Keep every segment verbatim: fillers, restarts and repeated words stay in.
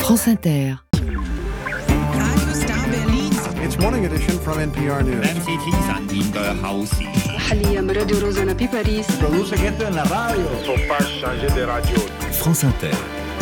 France Inter. It's morning edition from N P R News. M C T 三点嘅後時 حاليا براديو روزانا بباريس. Produce gente en la radio. Faut pas changer de radio. France Inter.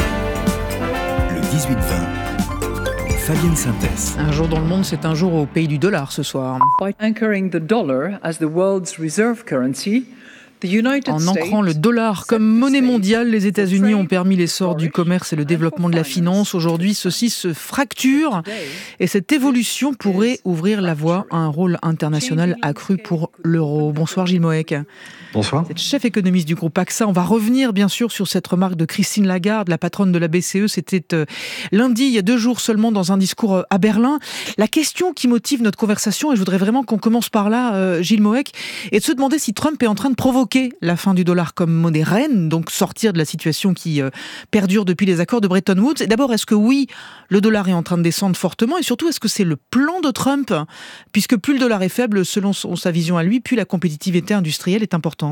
Le dix-huit vingt. Fabienne Synthèse. Un jour dans le monde, c'est un jour au pays du dollar ce soir. By anchoring the dollar as the world's reserve currency, the United En States ancrant le dollar comme monnaie mondiale, les États-Unis ont permis l'essor du commerce et le développement de la finance. Aujourd'hui, ceci se fracture et cette évolution pourrait ouvrir la voie à un rôle international accru pour l'euro. Bonsoir Gilles Moec. Bonsoir. Vous êtes chef économiste du groupe AXA. On va revenir bien sûr sur cette remarque de Christine Lagarde, la patronne de la B C E. C'était euh, lundi, il y a deux jours seulement, dans un discours euh, à Berlin. La question qui motive notre conversation, et je voudrais vraiment qu'on commence par là, euh, Gilles Moec, est de se demander si Trump est en train de provoquer la fin du dollar comme monnaie reine, donc sortir de la situation qui euh, perdure depuis les accords de Bretton Woods. Et d'abord, est-ce que oui, le dollar est en train de descendre fortement, et surtout, est-ce que c'est le plan de Trump, puisque plus le dollar est faible, selon son, sa vision à lui, plus la compétitivité industrielle est importante?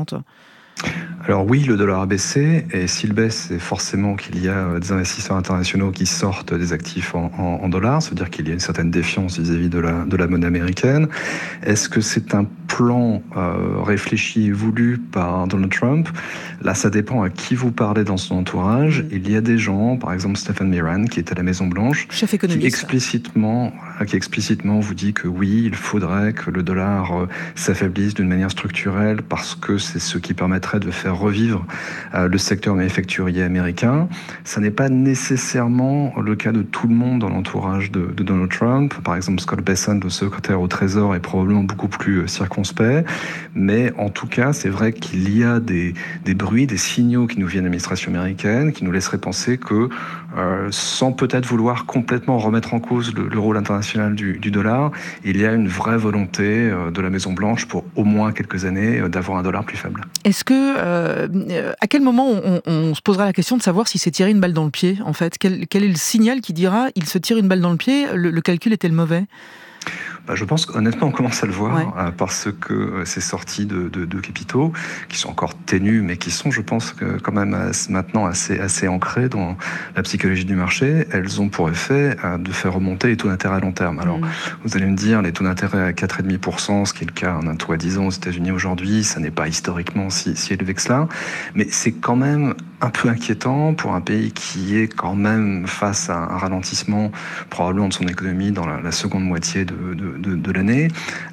Alors oui, le dollar a baissé, et s'il baisse, c'est forcément qu'il y a des investisseurs internationaux qui sortent des actifs en, en, en dollars, c'est-à-dire qu'il y a une certaine défiance vis-à-vis de la, de la monnaie américaine. Est-ce que c'est un plan euh, réfléchi et voulu par Donald Trump? Là, ça dépend à qui vous parlez dans son entourage. Mmh. Il y a des gens, par exemple Stephen Miran, qui est à la Maison-Blanche, chef économiste, qui explicitement, qui explicitement vous dit que oui, il faudrait que le dollar euh, s'affaiblisse d'une manière structurelle parce que c'est ce qui permettrait de faire revivre euh, le secteur manufacturier américain. Ça n'est pas nécessairement le cas de tout le monde dans l'entourage de, de Donald Trump. Par exemple, Scott Bessent, le secrétaire au Trésor, est probablement beaucoup plus euh, circonspect. Mais en tout cas, c'est vrai qu'il y a des, des bruits, des signaux qui nous viennent de l'administration américaine, qui nous laisseraient penser que, euh, sans peut-être vouloir complètement remettre en cause le, le rôle international du, du dollar, il y a une vraie volonté euh, de la Maison-Blanche pour au moins quelques années euh, d'avoir un dollar plus faible. Est-ce que, euh, à quel moment on, on se posera la question de savoir si c'est tirer une balle dans le pied, en fait? Quel, quel est le signal qui dira il se tire une balle dans le pied, le, le calcul était le mauvais? Bah, je pense qu'honnêtement, on commence à le voir, ouais. euh, parce que euh, ces sorties de, de, de capitaux, qui sont encore ténues, mais qui sont, je pense, que, quand même assez, maintenant assez, assez ancrées dans la psychologie du marché, elles ont pour effet euh, de faire remonter les taux d'intérêt à long terme. Alors, mmh. vous allez me dire, les taux d'intérêt à quatre virgule cinq pour cent, ce qui est le cas d'un taux à dix ans aux États-Unis aujourd'hui, ça n'est pas historiquement si, si élevé que cela, mais c'est quand même un peu inquiétant pour un pays qui est quand même face à un ralentissement probablement de son économie dans la, la seconde moitié de, de, de, de l'année.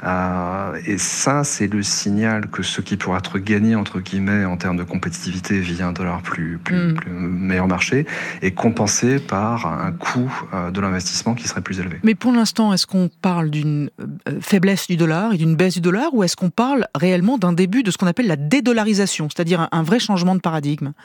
Euh, et ça, c'est le signal que ce qui pourrait être gagné, entre guillemets, en termes de compétitivité via un dollar plus, plus, mm. plus meilleur marché, est compensé par un coût euh, de l'investissement qui serait plus élevé. Mais pour l'instant, est-ce qu'on parle d'une euh, faiblesse du dollar et d'une baisse du dollar, ou est-ce qu'on parle réellement d'un début de ce qu'on appelle la dédollarisation, c'est-à-dire un, un vrai changement de paradigme?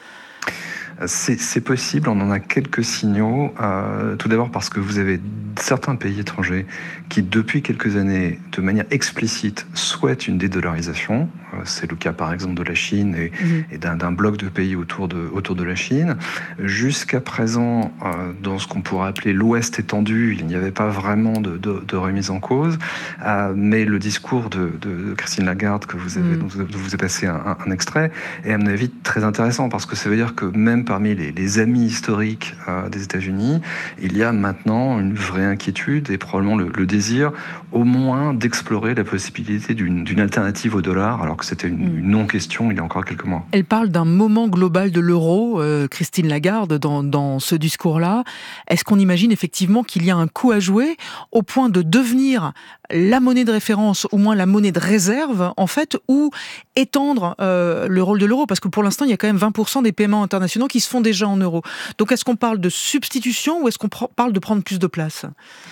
C'est, c'est possible, on en a quelques signaux. Euh, tout d'abord parce que vous avez certains pays étrangers qui, depuis quelques années, de manière explicite, souhaitent une dédollarisation. Euh, c'est le cas, par exemple, de la Chine et, mmh. et d'un, d'un bloc de pays autour de, autour de la Chine. Jusqu'à présent, euh, dans ce qu'on pourrait appeler l'Ouest étendu, il n'y avait pas vraiment de, de, de remise en cause. Euh, mais le discours de, de Christine Lagarde, que vous avez, mmh. dont vous avez passé un, un extrait, est à mon avis très intéressant, parce que ça veut dire que même parmi les, les amis historiques euh, des États-Unis, il y a maintenant une vraie inquiétude et probablement le, le désir, au moins, d'explorer la possibilité d'une, d'une alternative au dollar, alors que c'était une, mmh. une non-question il y a encore quelques mois. Elle parle d'un moment global de l'euro, euh, Christine Lagarde, dans, dans ce discours-là. Est-ce qu'on imagine effectivement qu'il y a un coup à jouer au point de devenir la monnaie de référence, au moins la monnaie de réserve, en fait, ou étendre euh, le rôle de l'euro? Parce que pour l'instant, il y a quand même vingt pour cent des paiements internationaux qui se font déjà en euros. Donc est-ce qu'on parle de substitution ou est-ce qu'on pr- parle de prendre plus de place?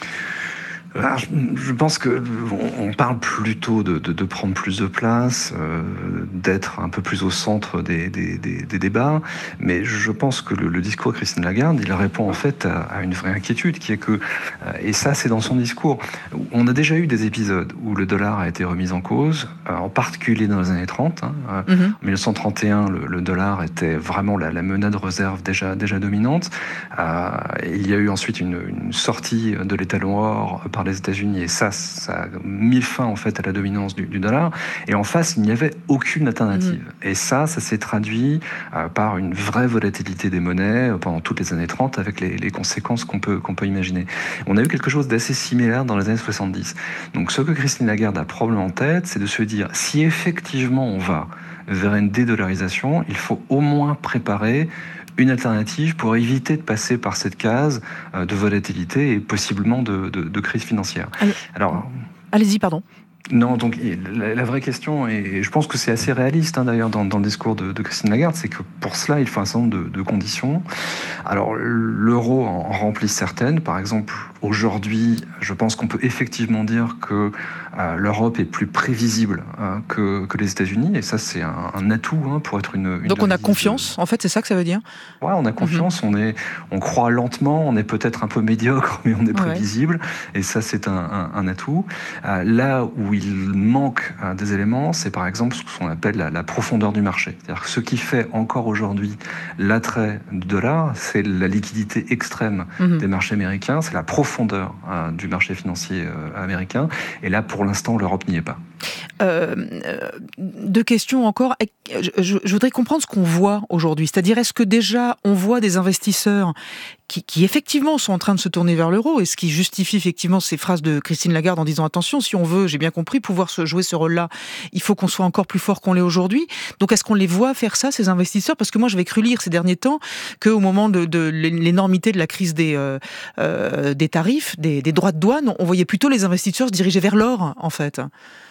Alors, je pense que on parle plutôt de, de, de prendre plus de place, euh, d'être un peu plus au centre des, des, des, des débats, mais je pense que le, le discours de Christine Lagarde, il répond en fait à, à une vraie inquiétude, qui est que, et ça c'est dans son discours, on a déjà eu des épisodes où le dollar a été remis en cause, en particulier dans les années trente. Hein. Mm-hmm. En dix-neuf cent trente et un, le, le dollar était vraiment la, la monnaie de réserve déjà, déjà dominante. Euh, il y a eu ensuite une, une sortie de l'étalon or par les États-Unis, et ça, ça a mis fin en fait à la dominance du, du dollar. Et en face, il n'y avait aucune alternative. Mmh. Et ça, ça s'est traduit euh, par une vraie volatilité des monnaies euh, pendant toutes les années trente, avec les, les conséquences qu'on peut, qu'on peut imaginer. On a eu quelque chose d'assez similaire dans les années soixante-dix. Donc, ce que Christine Lagarde a probablement en tête, c'est de se dire, si effectivement on va vers une dédollarisation, il faut au moins préparer une alternative pour éviter de passer par cette case de volatilité et possiblement de, de, de crise financière. Allez. Alors, allez-y, pardon. Non, donc la, la vraie question, et je pense que c'est assez réaliste hein, d'ailleurs dans, dans le discours de, de Christine Lagarde, c'est que pour cela, il faut un certain nombre de, de conditions. Alors l'euro en, en remplit certaines. Par exemple, aujourd'hui, je pense qu'on peut effectivement dire que euh, l'Europe est plus prévisible hein, que, que les États-Unis, et ça c'est un, un atout hein, pour être une, une donc on a confiance, de... en fait, c'est ça que ça veut dire? Ouais, on a confiance, mm-hmm. on, est, on croit lentement, on est peut-être un peu médiocre, mais on est prévisible, ouais. Et ça c'est un, un, un atout. Euh, là où il manque euh, des éléments, c'est par exemple ce qu'on appelle la, la profondeur du marché. C'est-à-dire que ce qui fait encore aujourd'hui l'attrait du dollar, c'est la liquidité extrême mmh. des marchés américains, c'est la profondeur euh, du marché financier euh, américain. Et là, pour l'instant, l'Europe n'y est pas. Euh, deux questions encore. Je, je, je voudrais comprendre ce qu'on voit aujourd'hui. C'est-à-dire, est-ce que déjà on voit des investisseurs qui, qui effectivement sont en train de se tourner vers l'euro, et ce qui justifie effectivement ces phrases de Christine Lagarde en disant attention, si on veut, j'ai bien compris, pouvoir se jouer ce rôle-là, il faut qu'on soit encore plus fort qu'on l'est aujourd'hui. Donc est-ce qu'on les voit faire ça, ces investisseurs? Parce que moi j'avais cru lire ces derniers temps qu'au moment de, de l'énormité de la crise des, euh, euh, des tarifs, des, des droits de douane, on voyait plutôt les investisseurs se diriger vers l'or en fait.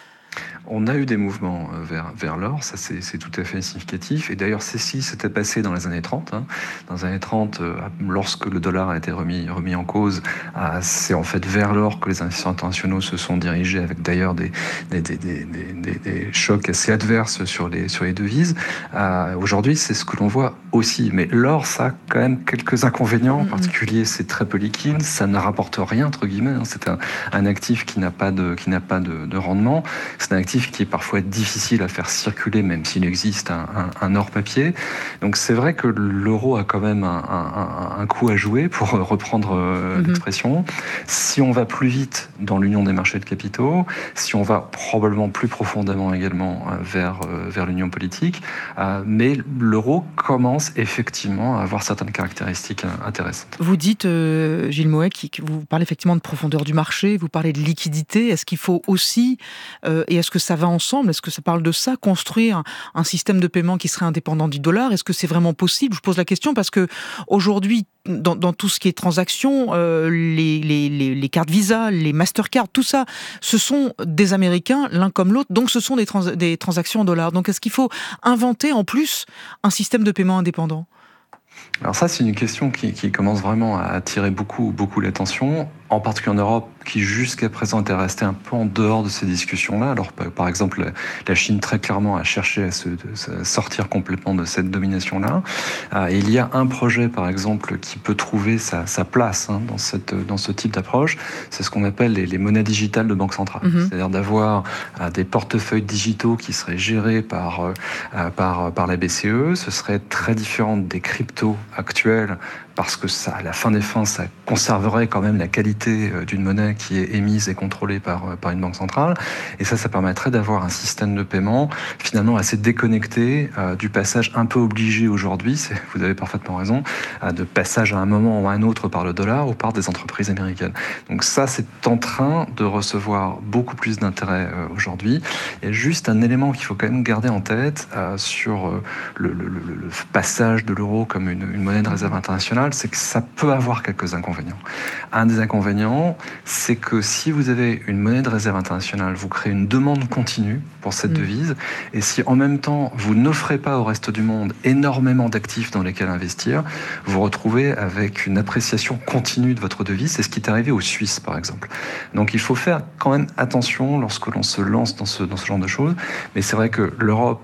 On a eu des mouvements vers, vers l'or, ça c'est, c'est tout à fait significatif. Et d'ailleurs, ceci s'était passé dans les années trente. Hein. Dans les années trente, lorsque le dollar a été remis, remis en cause, c'est en fait vers l'or que les investisseurs internationaux se sont dirigés, avec d'ailleurs des, des, des, des, des, des chocs assez adverses sur les, sur les devises. Euh, aujourd'hui, c'est ce que l'on voit aussi. Mais l'or, ça a quand même quelques inconvénients. En particulier, c'est très peu liquide, ça ne rapporte rien, entre guillemets. Hein. C'est un, un actif qui n'a pas de, qui n'a pas de, de rendement. C'est un actif qui est parfois difficile à faire circuler, même s'il existe un, un, un or papier. Donc c'est vrai que l'euro a quand même un, un, un coup à jouer, pour reprendre euh, mm-hmm. l'expression. Si on va plus vite dans l'union des marchés de capitaux, si on va probablement plus profondément également euh, vers, euh, vers l'union politique, euh, mais l'euro commence effectivement à avoir certaines caractéristiques intéressantes. Vous dites, euh, Gilles Moët, que vous parlez effectivement de profondeur du marché, vous parlez de liquidité. Est-ce qu'il faut aussi, euh, et est-ce que ça va ensemble? Est-ce que ça parle de ça, construire un, un système de paiement qui serait indépendant du dollar? Est-ce que c'est vraiment possible? Je pose la question parce que aujourd'hui, dans, dans tout ce qui est transactions, euh, les, les, les, les cartes Visa, les Mastercard, tout ça, ce sont des Américains, l'un comme l'autre, donc ce sont des, trans, des transactions en dollars. Donc est-ce qu'il faut inventer en plus un système de paiement indépendant? Alors ça, c'est une question qui, qui commence vraiment à attirer beaucoup, beaucoup l'attention, en particulier en Europe, qui jusqu'à présent était restée un peu en dehors de ces discussions-là. Alors par exemple, la Chine très clairement a cherché à se à sortir complètement de cette domination-là. Euh, il y a un projet, par exemple, qui peut trouver sa, sa place hein, dans, cette, dans ce type d'approche. C'est ce qu'on appelle les, les monnaies digitales de banque centrale. Mm-hmm. C'est-à-dire d'avoir euh, des portefeuilles digitaux qui seraient gérés par, euh, par, par la B C E. Ce serait très différent des cryptos actuels, parce que ça, à la fin des fins, ça conserverait quand même la qualité d'une monnaie qui est émise et contrôlée par, par une banque centrale. Et ça, ça permettrait d'avoir un système de paiement finalement assez déconnecté euh, du passage un peu obligé aujourd'hui, c'est, vous avez parfaitement raison, euh, de passage à un moment ou à un autre par le dollar ou par des entreprises américaines. Donc ça, c'est en train de recevoir beaucoup plus d'intérêt euh, aujourd'hui. Il y a juste un élément qu'il faut quand même garder en tête euh, sur euh, le, le, le, le passage de l'euro comme une, une monnaie de réserve internationale, c'est que ça peut avoir quelques inconvénients. Un des inconvénients, c'est que si vous avez une monnaie de réserve internationale, vous créez une demande continue pour cette mmh. devise, et si en même temps vous n'offrez pas au reste du monde énormément d'actifs dans lesquels investir, vous vous retrouvez avec une appréciation continue de votre devise. C'est ce qui est arrivé aux Suisses, par exemple. Donc il faut faire quand même attention lorsque l'on se lance dans ce, dans ce genre de choses, mais c'est vrai que l'Europe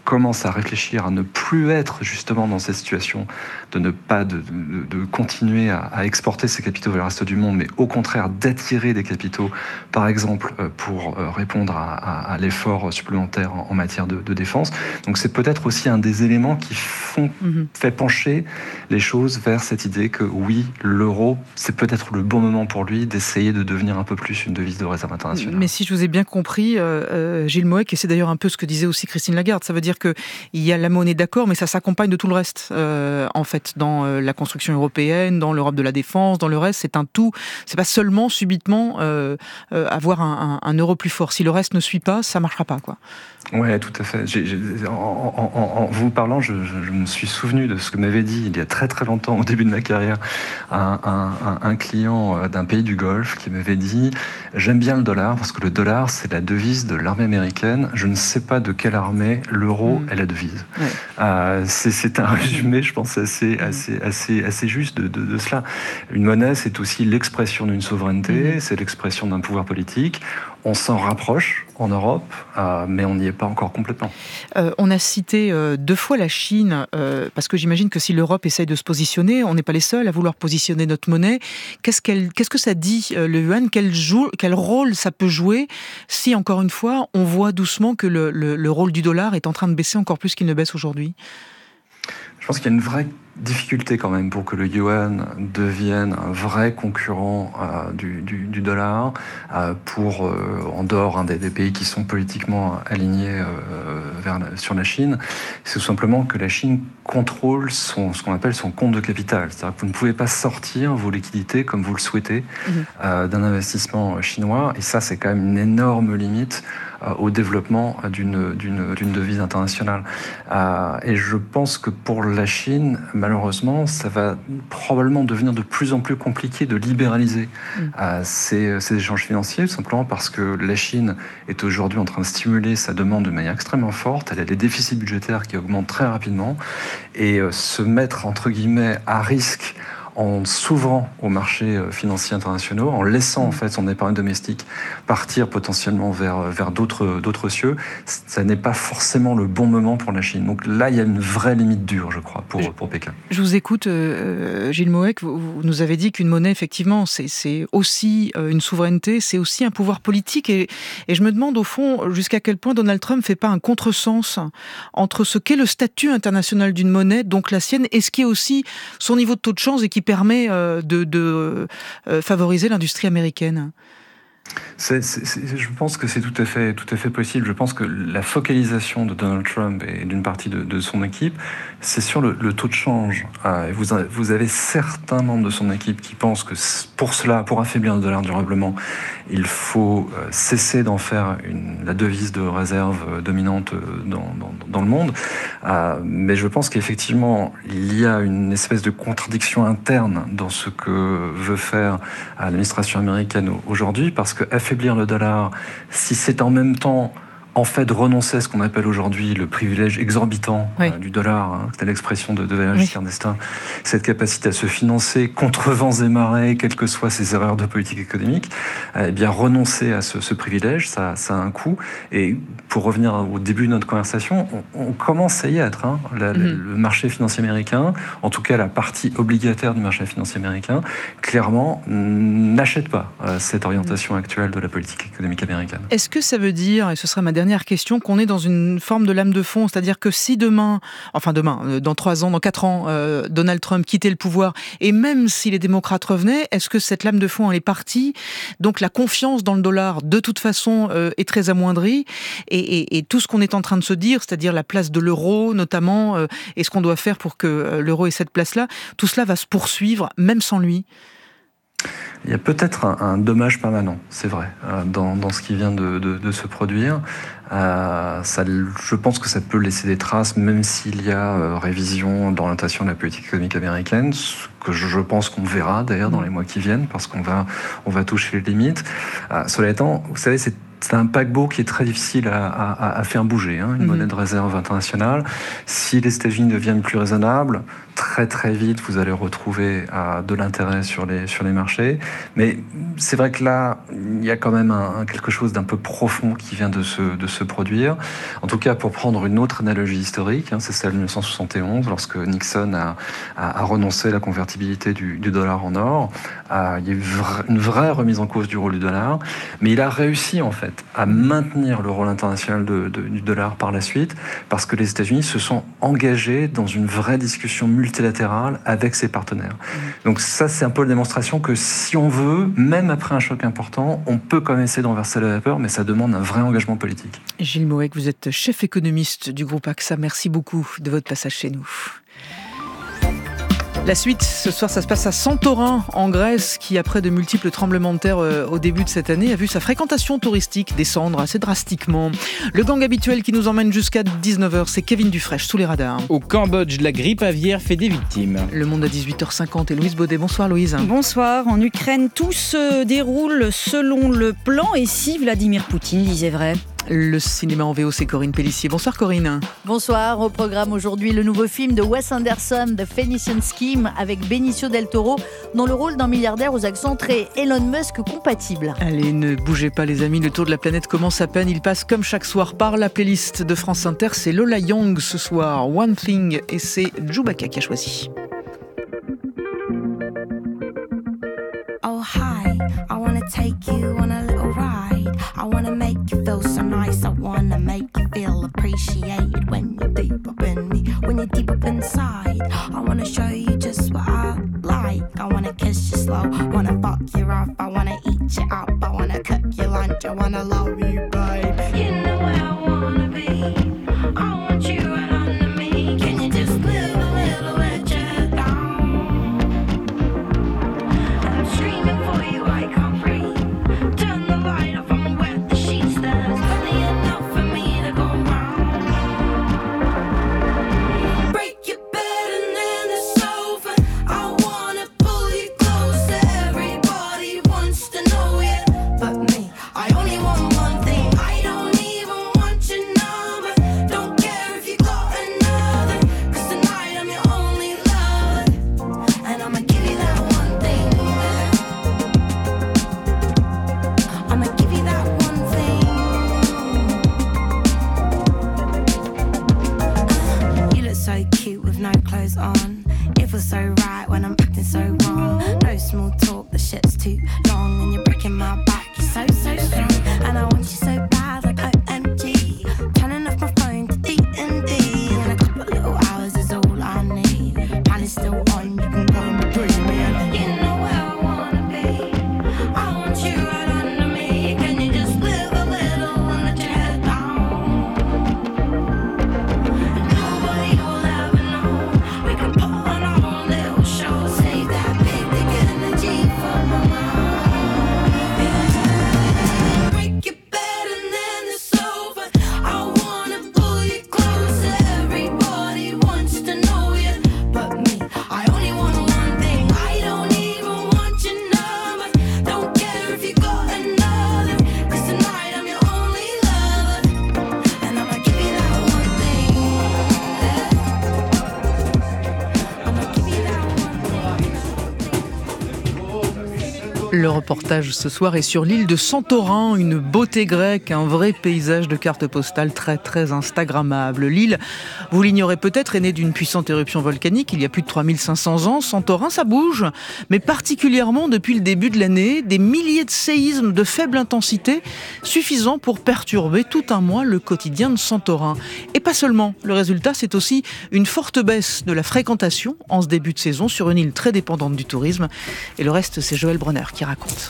commence à réfléchir à ne plus être justement dans cette situation de ne pas de, de, de continuer à, à exporter ses capitaux vers le reste du monde, mais au contraire d'attirer des capitaux, par exemple pour répondre à, à, à l'effort supplémentaire en, en matière de, de défense. Donc c'est peut-être aussi un des éléments qui font, mm-hmm. fait pencher les choses vers cette idée que oui, l'euro, c'est peut-être le bon moment pour lui d'essayer de devenir un peu plus une devise de réserve internationale. Mais si je vous ai bien compris, euh, Gilles Moec, et c'est d'ailleurs un peu ce que disait aussi Christine Lagarde, ça veut dire qu'il y a la monnaie d'accord, mais ça s'accompagne de tout le reste, euh, en fait, dans euh, la construction européenne, dans l'Europe de la défense, dans le reste, c'est un tout. C'est pas seulement subitement euh, euh, avoir un, un, un euro plus fort. Si le reste ne suit pas, ça marchera pas, quoi. Ouais, tout à fait. J'ai, j'ai, en, en, en, en vous parlant, je, je, je me suis souvenu de ce que m'avait dit il y a très très longtemps, au début de ma carrière, un, un, un client d'un pays du Golfe qui m'avait dit « J'aime bien le dollar parce que le dollar, c'est la devise de l'armée américaine. Je ne sais pas de quelle armée l'euro mmh. est la devise. Ouais. » euh, c'est, c'est un résumé, je pense, assez, assez, assez, assez juste de, de, de cela. Une monnaie, c'est aussi l'expression d'une souveraineté, mmh. c'est l'expression d'un pouvoir politique. On s'en rapproche en Europe, euh, mais on n'y est pas encore complètement. Euh, on a cité euh, deux fois la Chine, euh, parce que j'imagine que si l'Europe essaye de se positionner, on n'est pas les seuls à vouloir positionner notre monnaie. Qu'est-ce, qu'elle, qu'est-ce que ça dit, euh, le yuan ? Quel, joue, quel rôle ça peut jouer si, encore une fois, on voit doucement que le, le, le rôle du dollar est en train de baisser encore plus qu'il ne baisse aujourd'hui ? Je pense qu'il y a une vraie difficulté quand même pour que le yuan devienne un vrai concurrent euh, du, du, du dollar euh, pour, euh, en dehors hein, des, des pays qui sont politiquement alignés euh, vers la, sur la Chine. C'est tout simplement que la Chine contrôle son, ce qu'on appelle son compte de capital. C'est-à-dire que vous ne pouvez pas sortir vos liquidités comme vous le souhaitez mmh. euh, d'un investissement chinois. Et ça, c'est quand même une énorme limite euh, au développement d'une, d'une, d'une devise internationale. Euh, et je pense que pour la Chine, malheureusement, ça va probablement devenir de plus en plus compliqué de libéraliser mmh. euh, ces, ces échanges financiers, tout simplement parce que la Chine est aujourd'hui en train de stimuler sa demande de manière extrêmement forte. Elle a des déficits budgétaires qui augmentent très rapidement. Et euh, se mettre, entre guillemets, à risque en s'ouvrant aux marchés financiers internationaux, en laissant en fait son épargne domestique partir potentiellement vers, vers d'autres, d'autres cieux, ça n'est pas forcément le bon moment pour la Chine. Donc là, il y a une vraie limite dure, je crois, pour, pour Pékin. Je vous écoute, euh, Gilles Moec, vous, vous nous avez dit qu'une monnaie, effectivement, c'est, c'est aussi une souveraineté, c'est aussi un pouvoir politique. Et, et je me demande, au fond, jusqu'à quel point Donald Trump ne fait pas un contresens entre ce qu'est le statut international d'une monnaie, donc la sienne, et ce qui est aussi son niveau de taux de change et qui permet euh, de, de euh, favoriser l'industrie américaine. C'est, c'est, c'est, je pense que c'est tout à fait, tout à fait possible. Je pense que la focalisation de Donald Trump et d'une partie de, de son équipe, c'est sur le, le taux de change. Euh, vous, vous avez certains membres de son équipe qui pensent que pour cela, pour affaiblir le dollar durablement, il faut euh, cesser d'en faire une, la devise de réserve dominante dans, dans, dans le monde. Euh, mais je pense qu'effectivement, il y a une espèce de contradiction interne dans ce que veut faire l'administration américaine aujourd'hui, parce que affaiblir le dollar, si c'est en même temps en fait renoncer à ce qu'on appelle aujourd'hui le privilège exorbitant oui. euh, du dollar, hein, c'est l'expression de, de Valéry Giscard oui. d'Estaing, cette capacité à se financer contre vents et marées, quelles que soient ses erreurs de politique économique, eh bien renoncer à ce, ce privilège, ça, ça a un coût. Et pour revenir au début de notre conversation, on, on commence à y être. Hein, la, mm-hmm. Le marché financier américain, en tout cas la partie obligataire du marché financier américain, clairement n'achète pas euh, cette orientation mm-hmm. actuelle de la politique économique américaine. Est-ce que ça veut dire, et ce sera ma dernière Dernière question, qu'on est dans une forme de lame de fond, c'est-à-dire que si demain, enfin demain, dans trois ans, dans quatre ans, euh, Donald Trump quittait le pouvoir, et même si les démocrates revenaient, est-ce que cette lame de fond, elle est partie ? Donc la confiance dans le dollar, de toute façon, euh, est très amoindrie, et, et, et tout ce qu'on est en train de se dire, c'est-à-dire la place de l'euro, notamment, euh, et ce qu'on doit faire pour que euh, l'euro ait cette place-là, tout cela va se poursuivre, même sans lui. Il y a peut-être un, un dommage permanent, c'est vrai, euh, dans, dans ce qui vient de, de, de se produire. Euh, ça, je pense que ça peut laisser des traces, même s'il y a euh, révision d'orientation de la politique économique américaine, ce que je, je pense qu'on verra d'ailleurs dans les mois qui viennent, parce qu'on va, on va toucher les limites. Euh, cela étant, vous savez, c'est c'est un paquebot qui est très difficile à, à, à faire bouger, hein, une mmh. monnaie de réserve internationale. Si les États-Unis deviennent plus raisonnables, très très vite, vous allez retrouver euh, de l'intérêt sur les, sur les marchés. Mais c'est vrai que là, il y a quand même un, un, quelque chose d'un peu profond qui vient de se, de se produire. En tout cas, pour prendre une autre analogie historique, hein, c'est celle de dix-neuf cent soixante et onze, lorsque Nixon a, a, a renoncé à la convertibilité du, du dollar en or. Euh, il y a eu vra- une vraie remise en cause du rôle du dollar. Mais il a réussi, en fait, à maintenir le rôle international de, de, du dollar par la suite, parce que les États-Unis se sont engagés dans une vraie discussion multilatérale avec ses partenaires. Donc ça, c'est un peu la démonstration que si on veut, même après un choc important, on peut quand même essayer de renverser la vapeur, mais ça demande un vrai engagement politique. Gilles Moec, vous êtes chef économiste du groupe A X A. Merci beaucoup de votre passage chez nous. La suite, ce soir, ça se passe à Santorin, en Grèce, qui, après de multiples tremblements de terre euh, au début de cette année, a vu sa fréquentation touristique descendre assez drastiquement. Le gang habituel qui nous emmène jusqu'à dix-neuf heures, c'est Kevin Dufresne, sous les radars. Au Cambodge, la grippe aviaire fait des victimes. Le Monde à dix-huit heures cinquante et Louise Baudet. Bonsoir Louise. Bonsoir. En Ukraine, tout se déroule selon le plan et si Vladimir Poutine disait vrai. Le cinéma en V O, c'est Corinne Pellissier. Bonsoir Corinne. Bonsoir. Au programme aujourd'hui, le nouveau film de Wes Anderson, The Phoenician Scheme, avec Benicio del Toro, dans le rôle d'un milliardaire aux accents très Elon Musk compatibles. Allez, ne bougez pas les amis, le tour de la planète commence à peine. Il passe comme chaque soir par la playlist de France Inter. C'est Lola Young ce soir, One Thing, et c'est Chewbacca qui a choisi. Oh hi, I wanna take you on a little ride. I wanna make you feel so nice. I wanna make you feel appreciated when you're deep up in me, when you're deep up inside. I wanna show you just what I like. I wanna kiss you slow, wanna fuck you rough. I wanna eat you up, I wanna cook your lunch. I wanna love you, babe. You know where I wanna be. I want you right under me. Can you just live a little bit down? I'm screaming for you, I can't breathe. Turn the light off, I'm wet the sheets. There's plenty enough for me to go round. Break your bed and then the sofa. I wanna pull you close. Everybody wants to know you, but me, I only want one thing. I don't even want your number. Don't care if you got another, 'cause tonight I'm your only lover, and I'ma give you that one thing. I'ma give you that one thing. Uh, you look so cute with no clothes on. It feels so right when I'm acting so wrong. No small talk, the shit's too long, and you're breaking my back. You're so so strong, and I want you so bad, like O M G. Turning off my phone to D and D, and a couple little hours is all I need. Plan is still on, you can go and bring me in. You know where I wanna be. I want you right under me. Can you just live a little and let your head down? Nobody will ever know. We can put on our own little show. Save that big, big energy for my mind. Break your bed and then the sofa. I wanna pull you close. Everybody wants to know you, but me, I only want one thing. I don't even want your number. Don't care if you got another, 'cause tonight I'm your only lover, and I'ma give you that one thing. I'ma give you that one thing. Le reportage ce soir est sur l'île de Santorin, une beauté grecque, un vrai paysage de carte postale très très instagrammable. L'île, vous l'ignorez peut-être, est née d'une puissante éruption volcanique il y a plus de trois mille cinq cents ans. Santorin, ça bouge, mais particulièrement depuis le début de l'année, des milliers de séismes de faible intensité, suffisants pour perturber tout un mois le quotidien de Santorin. Et pas seulement, le résultat c'est aussi une forte baisse de la fréquentation en ce début de saison sur une île très dépendante du tourisme. Et le reste, c'est Joël Bronner qui raconte.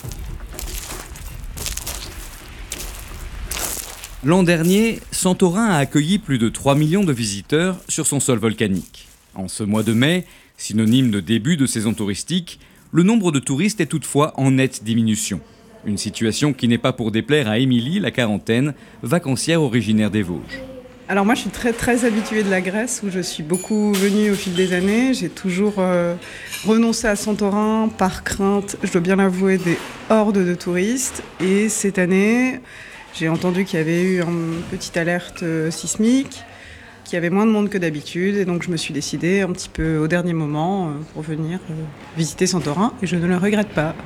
L'an dernier, Santorin a accueilli plus de trois millions de visiteurs sur son sol volcanique. En ce mois de mai, synonyme de début de saison touristique, le nombre de touristes est toutefois en nette diminution. Une situation qui n'est pas pour déplaire à Émilie, la quarantaine, vacancière originaire des Vosges. Alors moi je suis très très habituée de la Grèce où je suis beaucoup venue au fil des années. J'ai toujours euh, renoncé à Santorin par crainte, je dois bien l'avouer, des hordes de touristes. Et cette année, J'ai entendu qu'il y avait eu une petite alerte euh, sismique, qu'il y avait moins de monde que d'habitude, et donc je me suis décidée un petit peu au dernier moment euh, pour venir euh, visiter Santorin, et je ne le regrette pas.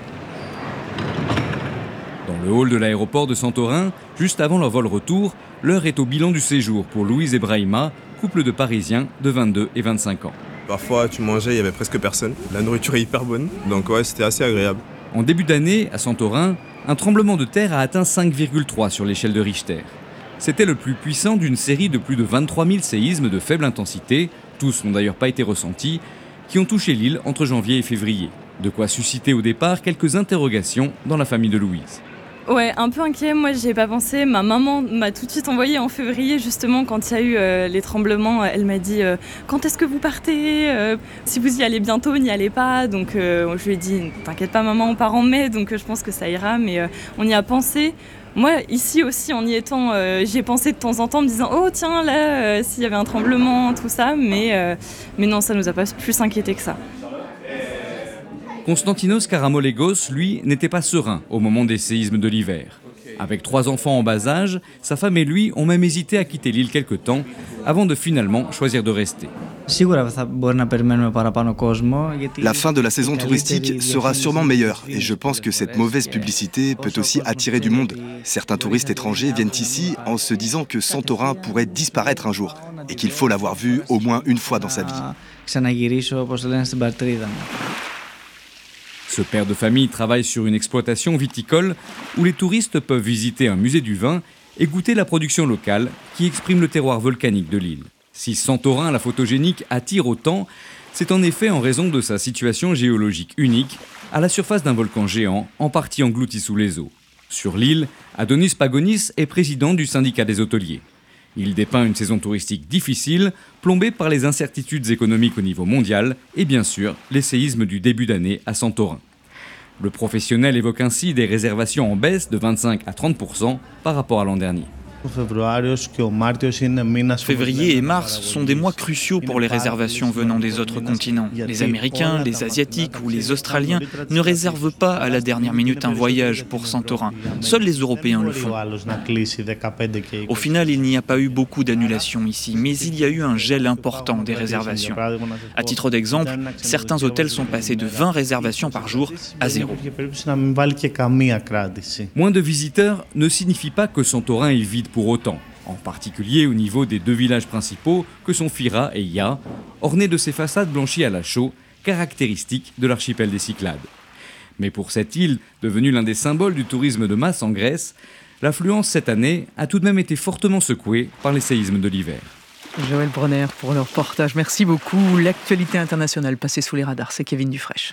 Dans le hall de l'aéroport de Santorin, juste avant leur vol retour, l'heure est au bilan du séjour pour Louise et Brahima, couple de Parisiens de vingt-deux et vingt-cinq ans. Parfois, tu mangeais, il y avait presque personne. La nourriture est hyper bonne, donc ouais, c'était assez agréable. En début d'année, à Santorin, un tremblement de terre a atteint cinq virgule trois sur l'échelle de Richter. C'était le plus puissant d'une série de plus de vingt-trois mille séismes de faible intensité, tous n'ont d'ailleurs pas été ressentis, qui ont touché l'île entre janvier et février. De quoi susciter au départ quelques interrogations dans la famille de Louise. Ouais, un peu inquiet, moi j'y ai pas pensé. Ma maman m'a tout de suite envoyé en février, justement, quand il y a eu euh, les tremblements. Elle m'a dit euh, quand est-ce que vous partez euh, si vous y allez bientôt, n'y allez pas. Donc euh, je lui ai dit t'inquiète pas maman, on part en mai, donc euh, je pense que ça ira. Mais euh, on y a pensé. Moi, ici aussi, en y étant, euh, j'y ai pensé de temps en temps, en me disant oh tiens, là, euh, s'il y avait un tremblement, tout ça. Mais, euh, mais non, ça nous a pas plus inquiété que ça. Konstantinos Karamolegos, lui, n'était pas serein au moment des séismes de l'hiver. Avec trois enfants en bas âge, sa femme et lui ont même hésité à quitter l'île quelque temps, avant de finalement choisir de rester. La fin de la saison touristique sera sûrement meilleure, et je pense que cette mauvaise publicité peut aussi attirer du monde. Certains touristes étrangers viennent ici en se disant que Santorin pourrait disparaître un jour, et qu'il faut l'avoir vu au moins une fois dans sa vie. Ce père de famille travaille sur une exploitation viticole où les touristes peuvent visiter un musée du vin et goûter la production locale qui exprime le terroir volcanique de l'île. Si Santorin, la photogénique, attire autant, c'est en effet en raison de sa situation géologique unique, à la surface d'un volcan géant, en partie englouti sous les eaux. Sur l'île, Adonis Pagonis est président du syndicat des hôteliers. Il dépeint une saison touristique difficile, plombée par les incertitudes économiques au niveau mondial et bien sûr les séismes du début d'année à Santorin. Le professionnel évoque ainsi des réservations en baisse de vingt-cinq à trente pour cent par rapport à l'an dernier. Février et mars sont des mois cruciaux pour les réservations venant des autres continents. Les Américains, les Asiatiques ou les Australiens ne réservent pas à la dernière minute un voyage pour Santorin. Seuls les Européens le font. Au final, il n'y a pas eu beaucoup d'annulations ici, mais il y a eu un gel important des réservations. À titre d'exemple, certains hôtels sont passés de vingt réservations par jour à zéro. Moins de visiteurs ne signifie pas que Santorin est vide pour autant, en particulier au niveau des deux villages principaux que sont Fira et Ia, ornés de ces façades blanchies à la chaux, caractéristiques de l'archipel des Cyclades. Mais pour cette île, devenue l'un des symboles du tourisme de masse en Grèce, l'affluence cette année a tout de même été fortement secouée par les séismes de l'hiver. Joël Bronner pour le reportage. Merci beaucoup. L'actualité internationale passée sous les radars, c'est Kevin Dufraîche.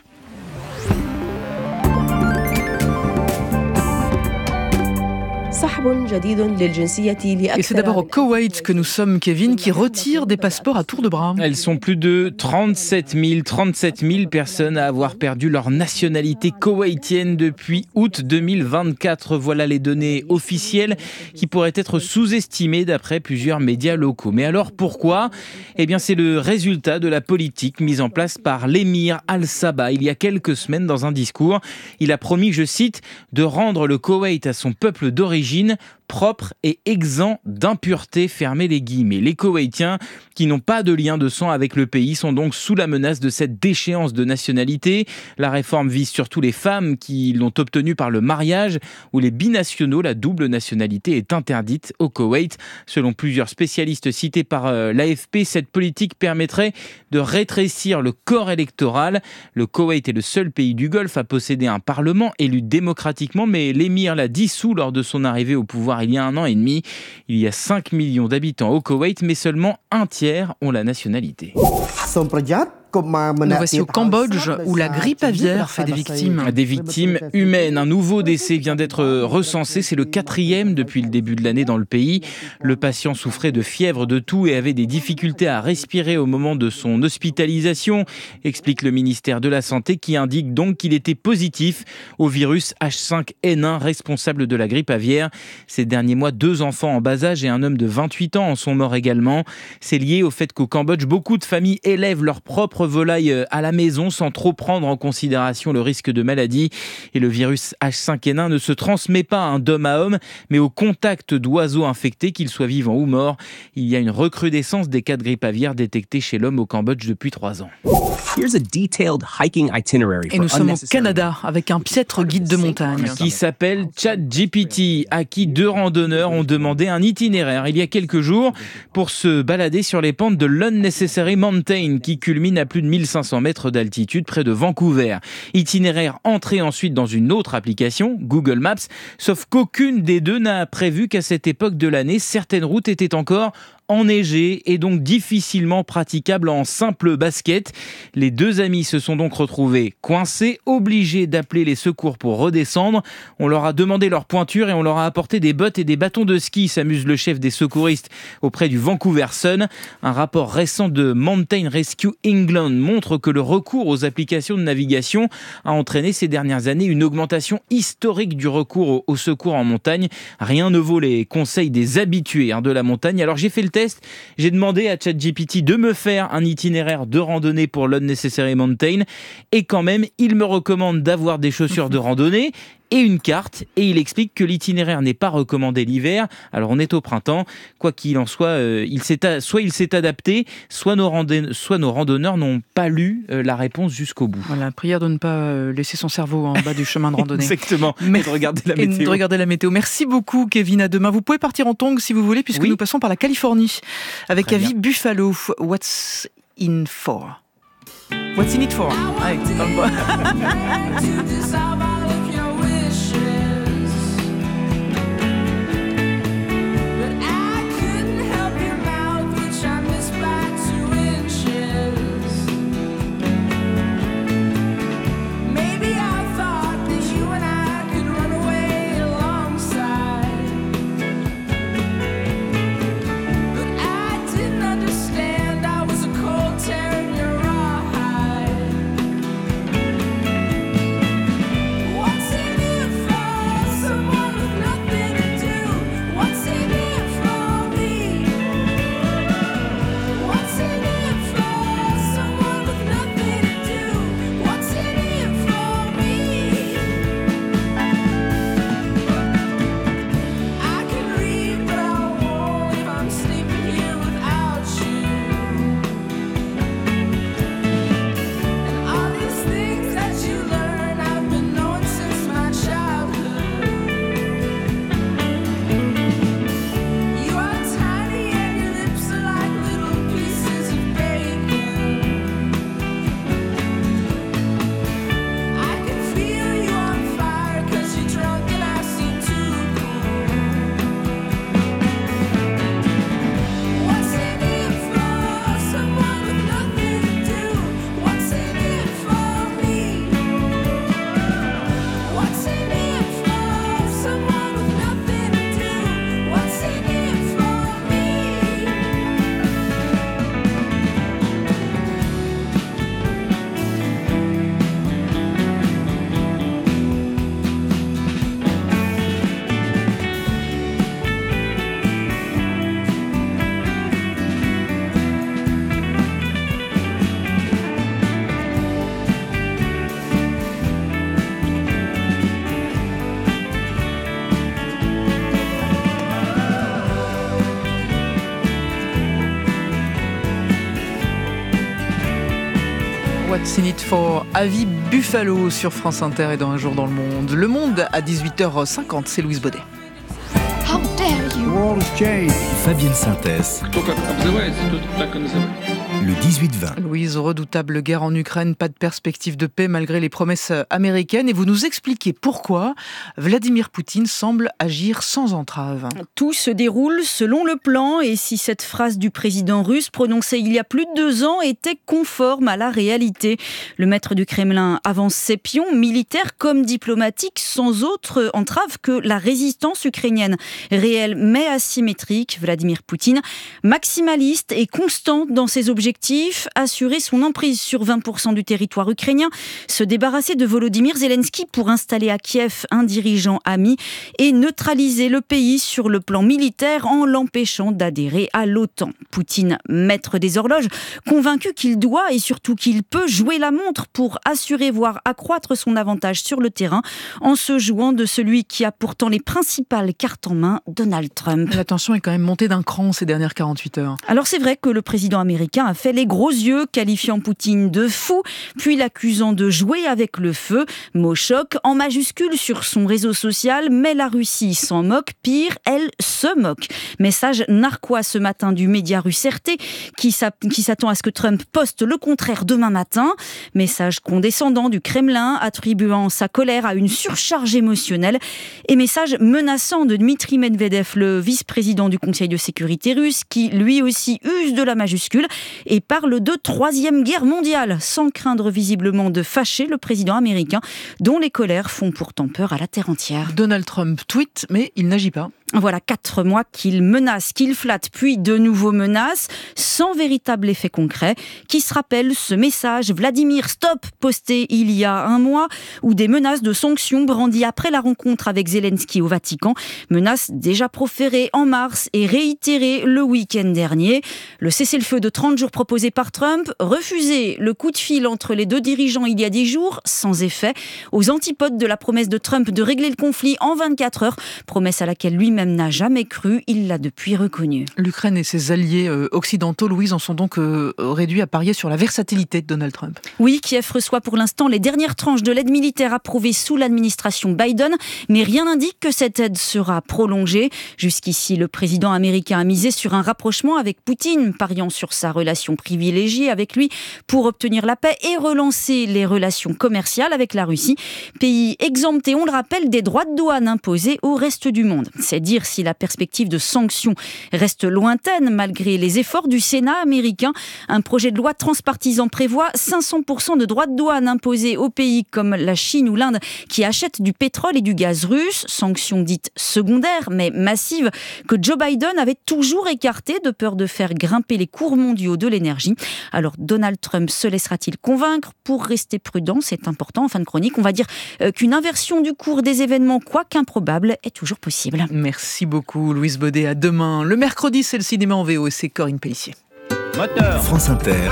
Et c'est d'abord au Koweït que nous sommes, Kevin, qui retire des passeports à tour de bras. Elles sont plus de trente-sept mille personnes à avoir perdu leur nationalité koweïtienne depuis août deux mille vingt-quatre. Voilà les données officielles qui pourraient être sous-estimées d'après plusieurs médias locaux. Mais alors pourquoi ? Eh bien c'est le résultat de la politique mise en place par l'émir Al-Sabah il y a quelques semaines dans un discours. Il a promis, je cite, de rendre le Koweït à son peuple d'origine propre et exempt d'impureté, fermez les guillemets. Les Koweïtiens qui n'ont pas de lien de sang avec le pays sont donc sous la menace de cette déchéance de nationalité. La réforme vise surtout les femmes qui l'ont obtenue par le mariage ou les binationaux. La double nationalité est interdite au Koweït. Selon plusieurs spécialistes cités par euh, l'A F P, cette politique permettrait de rétrécir le corps électoral. Le Koweït est le seul pays du Golfe à posséder un parlement élu démocratiquement, mais l'émir l'a dissous lors de son arrivée au pouvoir il y a un an et demi. Il y a cinq millions d'habitants au Koweït, mais seulement un tiers ont la nationalité. Nous voici au Cambodge où la grippe aviaire fait des victimes. Des victimes humaines. Un nouveau décès vient d'être recensé. C'est le quatrième depuis le début de l'année dans le pays. Le patient souffrait de fièvre, de toux et avait des difficultés à respirer au moment de son hospitalisation, explique le ministère de la Santé qui indique donc qu'il était positif au virus H cinq N un responsable de la grippe aviaire. Ces derniers mois, deux enfants en bas âge et un homme de vingt-huit ans en sont morts également. C'est lié au fait qu'au Cambodge, beaucoup de familles élèvent leurs propres votre volaille à la maison sans trop prendre en considération le risque de maladie. Et le virus H cinq N un ne se transmet pas hein, d'homme à homme, mais au contact d'oiseaux infectés, qu'ils soient vivants ou morts. Il y a une recrudescence des cas de grippe aviaire détectés chez l'homme au Cambodge depuis trois ans. Et nous sommes au Canada avec un piètre guide de montagne qui s'appelle ChatGPT, à qui deux randonneurs ont demandé un itinéraire il y a quelques jours pour se balader sur les pentes de l'Unnecessary Mountain qui culmine à plus de mille cinq cents mètres d'altitude près de Vancouver. Itinéraire entré ensuite dans une autre application, Google Maps, sauf qu'aucune des deux n'a prévu qu'à cette époque de l'année, certaines routes étaient encore enneigées et donc difficilement praticables en simple basket. Les deux amis se sont donc retrouvés coincés, obligés d'appeler les secours pour redescendre. On leur a demandé leur pointure et on leur a apporté des bottes et des bâtons de ski, s'amuse le chef des secouristes auprès du Vancouver Sun. Un rapport récent de Mountain Rescue England montre que le recours aux applications de navigation a entraîné ces dernières années une augmentation historique du recours au secours en montagne. Rien ne vaut les conseils des habitués hein, de la montagne. Alors j'ai fait le test, j'ai demandé à ChatGPT de me faire un itinéraire de randonnée pour l'Unnecessary Mountain et quand même, il me recommande d'avoir des chaussures de randonnée et une carte, et il explique que l'itinéraire n'est pas recommandé l'hiver. Alors on est au printemps, quoi qu'il en soit, euh, il s'est a... soit il s'est adapté, soit nos, randon... soit nos randonneurs n'ont pas lu euh, la réponse jusqu'au bout. Voilà, prière de ne pas euh, laisser son cerveau en bas du chemin de randonnée. Exactement, Mais... et de regarder la météo. Et de regarder la météo. Merci beaucoup Kevin, à demain. Vous pouvez partir en tongs si vous voulez, puisque oui. nous passons par la Californie, avec Avis Buffalo. What's in for? What's in it for? Allez, dans le bois. What's in it for Avis Buffalo sur France Inter et dans Un jour dans le monde. Le Monde à dix-huit heures cinquante, c'est Louise Baudet. How dare you? World of change. Fabienne Synthèse. Le dix-huit vingt. Louise, redoutable guerre en Ukraine, pas de perspective de paix malgré les promesses américaines. Et vous nous expliquez pourquoi Vladimir Poutine semble agir sans entrave. Tout se déroule selon le plan. Et si cette phrase du président russe prononcée il y a plus de deux ans était conforme à la réalité, le maître du Kremlin avance ses pions, militaires comme diplomatiques, sans autre entrave que la résistance ukrainienne. Réelle mais asymétrique, Vladimir Poutine, maximaliste et constant dans ses objectifs objectif, assurer son emprise sur vingt pour cent du territoire ukrainien, se débarrasser de Volodymyr Zelensky pour installer à Kiev un dirigeant ami et neutraliser le pays sur le plan militaire en l'empêchant d'adhérer à l'OTAN. Poutine, maître des horloges, convaincu qu'il doit et surtout qu'il peut jouer la montre pour assurer, voire accroître son avantage sur le terrain en se jouant de celui qui a pourtant les principales cartes en main, Donald Trump. La tension est quand même montée d'un cran ces dernières quarante-huit heures. Alors c'est vrai que le président américain a fait les gros yeux, qualifiant Poutine de fou, puis l'accusant de jouer avec le feu. Mot choc en majuscule sur son réseau social, mais la Russie s'en moque, pire, elle se moque. Message narquois ce matin du média russe R T qui s'attend à ce que Trump poste le contraire demain matin. Message condescendant du Kremlin attribuant sa colère à une surcharge émotionnelle et message menaçant de Dmitri Medvedev, le vice-président du Conseil de sécurité russe, qui lui aussi use de la majuscule et parle de troisième guerre mondiale, sans craindre visiblement de fâcher le président américain, dont les colères font pourtant peur à la terre entière. Donald Trump tweet, mais il n'agit pas. Voilà quatre mois qu'il menace, qu'il flatte, puis de nouveau menace, sans véritable effet concret. Qui se rappelle ce message « Vladimir, stop !» posté il y a un mois, ou des menaces de sanctions brandies après la rencontre avec Zelensky au Vatican, menaces déjà proférées en mars et réitérées le week-end dernier. Le cessez-le-feu de trente jours proposé par Trump, refusé. Le coup de fil entre les deux dirigeants il y a dix jours, sans effet. Aux antipodes de la promesse de Trump de régler le conflit en vingt-quatre heures, promesse à laquelle lui-même n'a jamais cru, il l'a depuis reconnu. L'Ukraine et ses alliés euh, occidentaux, Louise, en sont donc euh, réduits à parier sur la versatilité de Donald Trump. Oui, Kiev reçoit pour l'instant les dernières tranches de l'aide militaire approuvée sous l'administration Biden, mais rien n'indique que cette aide sera prolongée. Jusqu'ici, le président américain a misé sur un rapprochement avec Poutine, pariant sur sa relation privilégiée avec lui pour obtenir la paix et relancer les relations commerciales avec la Russie, pays exempté, on le rappelle, des droits de douane imposés au reste du monde. C'est dire si la perspective de sanctions reste lointaine malgré les efforts du Sénat américain. Un projet de loi transpartisan prévoit cinq cents pour cent de droits de douane imposés aux pays comme la Chine ou l'Inde qui achètent du pétrole et du gaz russe, sanctions dites secondaires mais massives que Joe Biden avait toujours écartées de peur de faire grimper les cours mondiaux de l'énergie. Alors Donald Trump se laissera-t-il convaincre? Pour rester prudent, c'est important en fin de chronique. On va dire qu'une inversion du cours des événements, quoique improbable, est toujours possible. Merci beaucoup Louise Baudet, à demain. Le mercredi, c'est le cinéma en V O et c'est Corinne Pellissier. Moteur. France Inter.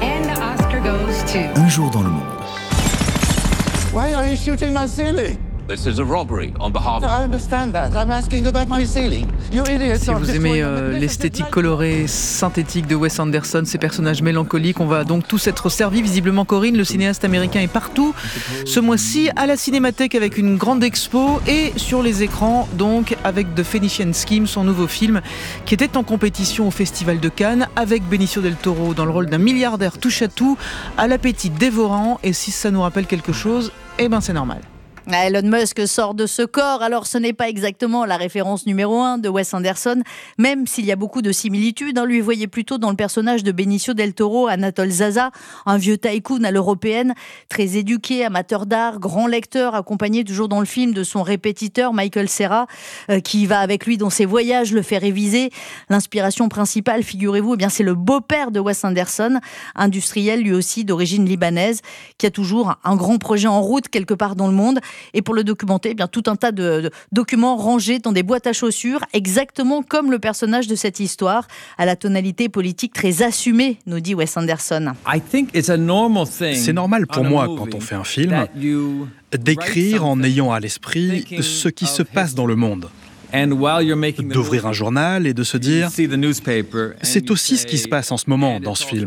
Un jour dans le monde. Why are you shooting my ceiling? This is a robbery on behalf of... I understand that. I'm asking about my ceiling. You idiots. Si vous aimez euh, l'esthétique colorée, synthétique de Wes Anderson, ces personnages mélancoliques, on va donc tous être servis. Visiblement, Corinne, le cinéaste américain, est partout. Ce mois-ci, à la Cinémathèque avec une grande expo et sur les écrans, donc avec The Phoenician Scheme, son nouveau film, qui était en compétition au Festival de Cannes avec Benicio del Toro dans le rôle d'un milliardaire touche-à-tout, à l'appétit dévorant. Et si ça nous rappelle quelque chose, eh ben c'est normal. Elon Musk sort de ce corps, alors ce n'est pas exactement la référence numéro un de Wes Anderson, même s'il y a beaucoup de similitudes. Hein, lui voyait plutôt dans le personnage de Benicio del Toro, Anatole Zaza, un vieux tycoon à l'européenne, très éduqué, amateur d'art, grand lecteur, accompagné toujours dans le film de son répétiteur Michael Cera, euh, qui va avec lui dans ses voyages, le fait réviser. L'inspiration principale, figurez-vous, eh bien, c'est le beau-père de Wes Anderson, industriel lui aussi d'origine libanaise, qui a toujours un grand projet en route quelque part dans le monde. Et pour le documenter, eh bien, tout un tas de, de documents rangés dans des boîtes à chaussures, exactement comme le personnage de cette histoire, à la tonalité politique très assumée, nous dit Wes Anderson. C'est normal pour moi, quand on fait un film, d'écrire en ayant à l'esprit ce qui se passe dans le monde. D'ouvrir un journal et de se dire « c'est aussi ce qui se passe en ce moment dans ce film ».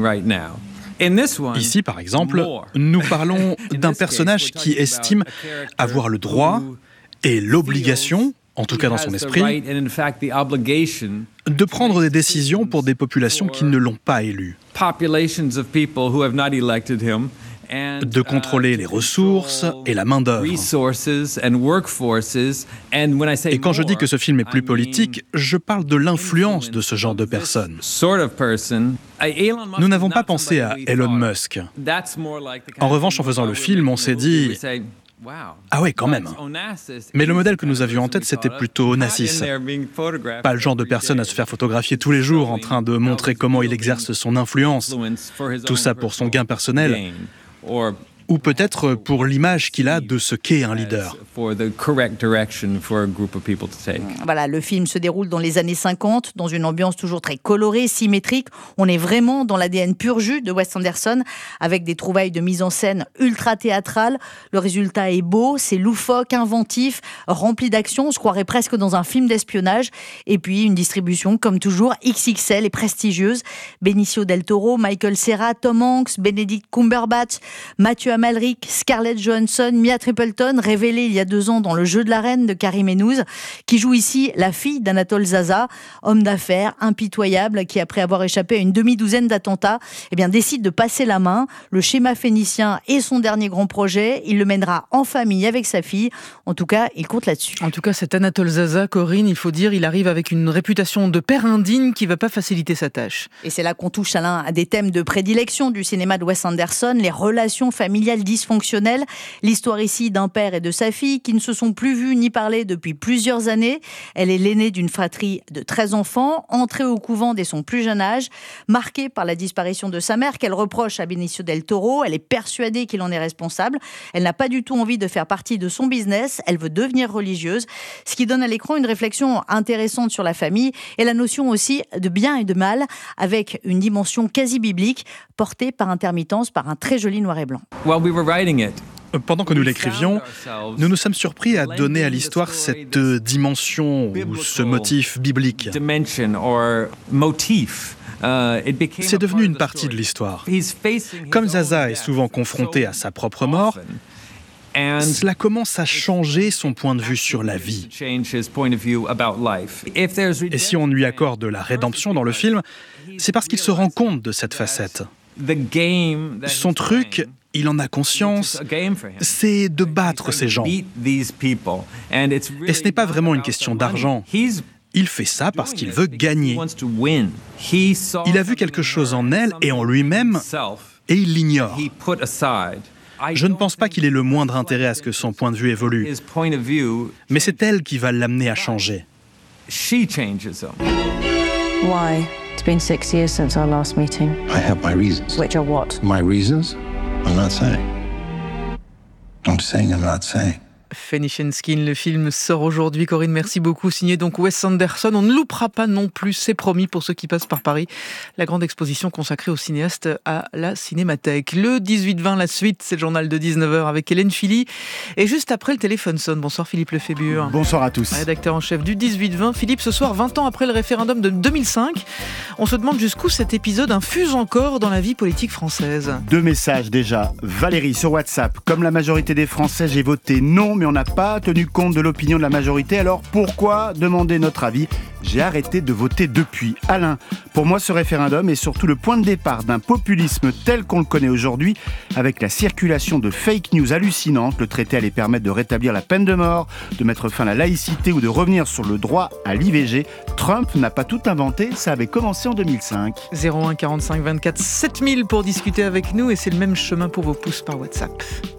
Ici, par exemple, nous parlons d'un personnage qui estime avoir le droit et l'obligation, en tout cas dans son esprit, de prendre des décisions pour des populations qui ne l'ont pas élu. De contrôler les ressources et la main-d'œuvre. Et quand je dis que ce film est plus politique, je parle de l'influence de ce genre de personnes. Nous n'avons pas pensé à Elon Musk. En revanche, en faisant le film, on s'est dit Ah ouais, quand même. Mais le modèle que nous avions en tête, c'était plutôt Onassis. Pas le genre de personne à se faire photographier tous les jours en train de montrer comment il exerce son influence. Tout ça pour son gain personnel. Ou peut-être pour l'image qu'il a de ce qu'est un leader. Voilà, le film se déroule dans les années cinquante, dans une ambiance toujours très colorée, symétrique. On est vraiment dans l'A D N pur jus de Wes Anderson, avec des trouvailles de mise en scène ultra théâtrales. Le résultat est beau, c'est loufoque, inventif, rempli d'action. On se croirait presque dans un film d'espionnage. Et puis une distribution, comme toujours, X X L et prestigieuse. Benicio del Toro, Michael Cera, Tom Hanks, Benedict Cumberbatch, Mathieu Amalric, Scarlett Johansson, Mia Tripleton, révélée il y a deux ans dans Le Jeu de la Reine de Karim Enouz, qui joue ici la fille d'Anatole Zaza, homme d'affaires impitoyable qui, après avoir échappé à une demi-douzaine d'attentats, eh bien, décide de passer la main. Le schéma phénicien est son dernier grand projet. Il le mènera en famille avec sa fille. En tout cas, il compte là-dessus. En tout cas, cet Anatole Zaza, Corinne, il faut dire, il arrive avec une réputation de père indigne qui ne va pas faciliter sa tâche. Et c'est là qu'on touche à l'un des thèmes de prédilection du cinéma de Wes Anderson, les relations familiales dysfonctionnelles. L'histoire ici d'un père et de sa fille qui ne se sont plus vus ni parlé depuis plusieurs années. Elle est l'aînée d'une fratrie de treize enfants, entrée au couvent dès son plus jeune âge, marquée par la disparition de sa mère qu'elle reproche à Benicio del Toro. Elle est persuadée qu'il en est responsable. Elle n'a pas du tout envie de faire partie de son business. Elle veut devenir religieuse, ce qui donne à l'écran une réflexion intéressante sur la famille et la notion aussi de bien et de mal, avec une dimension quasi biblique portée par intermittence par un très joli noir et blanc. Pendant que nous l'écrivions, nous nous sommes surpris à donner à l'histoire cette dimension ou ce motif biblique. C'est devenu une partie de l'histoire. Comme Zaza est souvent confronté à sa propre mort, cela commence à changer son point de vue sur la vie. Et si on lui accorde la rédemption dans le film, c'est parce qu'il se rend compte de cette facette. Son truc, il en a conscience, c'est de battre ces gens. Et ce n'est pas vraiment une question d'argent. Il fait ça parce qu'il veut gagner. Il a vu quelque chose en elle et en lui-même, et il l'ignore. Je ne pense pas qu'il ait le moindre intérêt à ce que son point de vue évolue. Mais c'est elle qui va l'amener à changer. Why? It's been six years since our last meeting. I have my reasons. Which are what? My reasons? I'm not saying. I'm saying I'm not saying. Phoenician Skin, le film sort aujourd'hui. Corinne, merci beaucoup. Signé donc Wes Anderson. On ne loupera pas non plus, c'est promis pour ceux qui passent par Paris, la grande exposition consacrée au cinéaste à la Cinémathèque. Le dix-huit vingt, la suite, c'est le journal de dix-neuf heures avec Hélène Philly. Et juste après, le téléphone sonne. Bonsoir Philippe Lefébure. Bonsoir à tous. Rédacteur en chef du dix-huit vingt. Philippe, ce soir, vingt ans après le référendum de deux mille cinq, on se demande jusqu'où cet épisode infuse encore dans la vie politique française. Deux messages déjà. Valérie sur WhatsApp. Comme la majorité des Français, j'ai voté non, mais on n'a pas tenu compte de l'opinion de la majorité, alors pourquoi demander notre avis ? J'ai arrêté de voter depuis. Alain, pour moi ce référendum est surtout le point de départ d'un populisme tel qu'on le connaît aujourd'hui, avec la circulation de fake news hallucinantes. Le traité allait permettre de rétablir la peine de mort, de mettre fin à la laïcité ou de revenir sur le droit à l'I V G. Trump n'a pas tout inventé, ça avait commencé en deux mille cinq. zéro un quarante-cinq vingt-quatre sept mille pour discuter avec nous et c'est le même chemin pour vos pouces par WhatsApp.